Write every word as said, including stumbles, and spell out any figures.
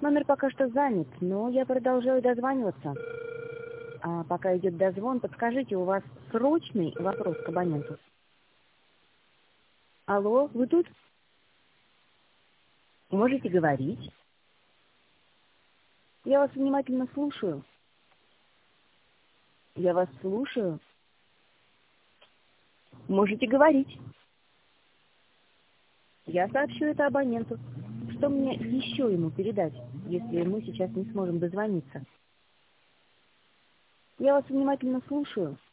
Номер пока что занят, но я продолжаю дозваниваться. А пока идет дозвон, подскажите, у вас срочный вопрос к абоненту? Алло, вы тут? Можете говорить? Я вас внимательно слушаю. Я вас слушаю. Можете говорить. Я сообщу это абоненту. Что мне еще ему передать, если мы сейчас не сможем дозвониться? Я вас внимательно слушаю.